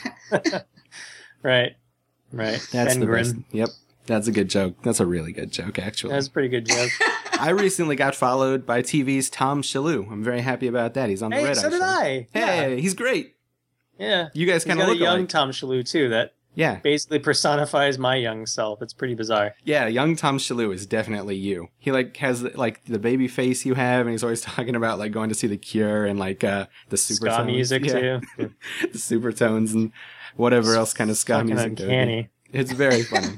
Right. Right. That's Ben the Grimm. best. Yep, that's a good joke. That's a really good joke, actually. That's a pretty good joke. I recently got followed by T V's Tom Shalhoub. I'm very happy about that. He's on the Hey, Red so Eye did Show. I. Hey, he's great. Yeah. You guys He's kind of got a look young alike. Tom Shalhoub, too, that Yeah, basically personifies my young self. It's pretty bizarre. yeah. Young Tom Shalhoub is definitely you. He like has like the baby face you have, and he's always talking about like going to see The Cure and like uh, the super Ska music, yeah. too. the super tones and whatever else kind of ska Fucking music. there would be. uncanny. It's very funny.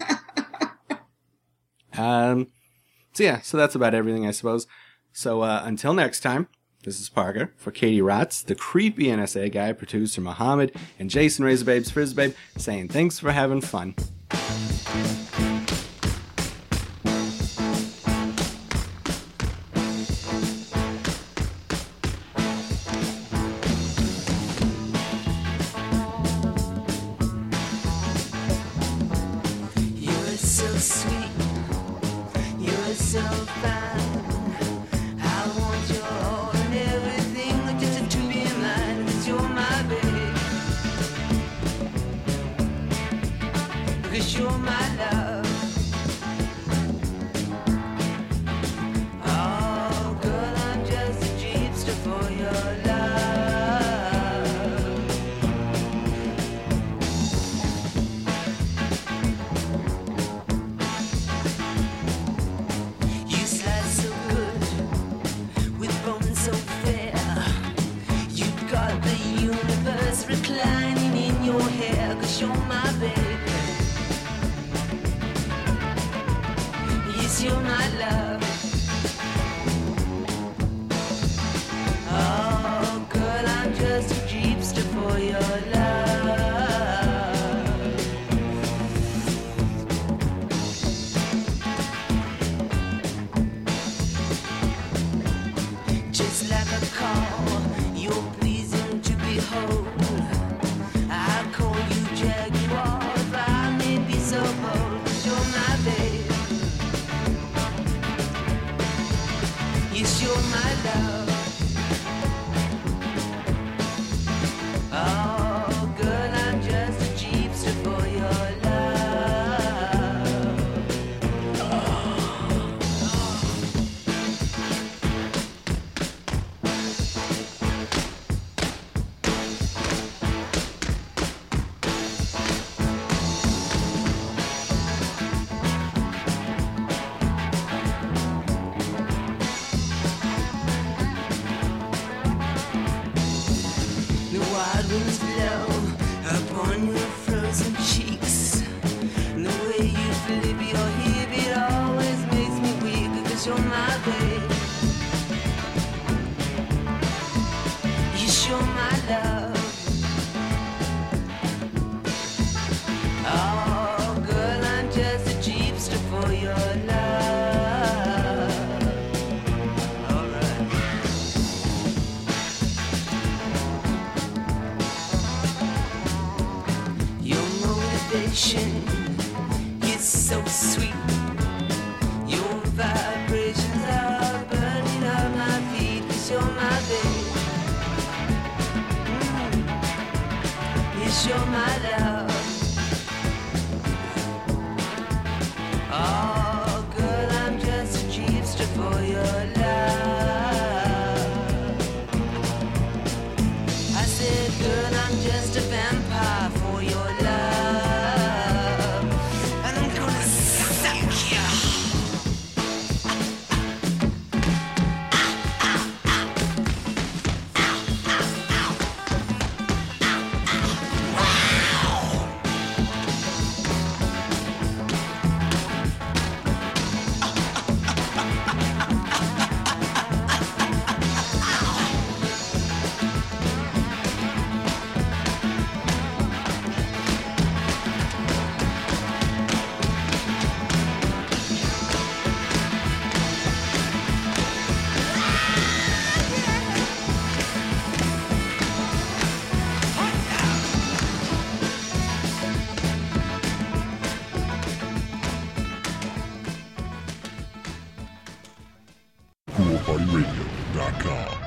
um, so yeah, so that's about everything, I suppose. So uh, until next time, this is Parker for Katie Rotz, the creepy N S A guy, producer Muhammad, and Jason Razorbabes Frisbabe, saying thanks for having fun. You're so sweet, you're so fine. I want your all and everything just to be mine, 'cause you're my baby. 'Cause you're my love. Oh, girl, I'm just a jeepster for your love. You slide so good with bones so fair. You've got the universe reclining in your hair, 'cause you're my baby. Yes, you're my love. Oh, girl, I'm just a jeepster for your love. Just like a call, you're pleasing to behold. I call you Jaguar, if I may be so bold, 'cause you're my babe. Yes, you're my love. Oh, girl, I'm just a jeepster for your love. 'cause you're my babe. You show my love. Oh, girl, I'm just a jeepster for your love. Alright. Your motivation is so sweet. Your vibrations are burning up my feet, 'cause you're my babe. Mm. You show my love. Oh, girl, I'm just a jeepster for your love. I said, girl, I'm just a vampire for your love. And I'm gonna suck ya. pool party radio dot com.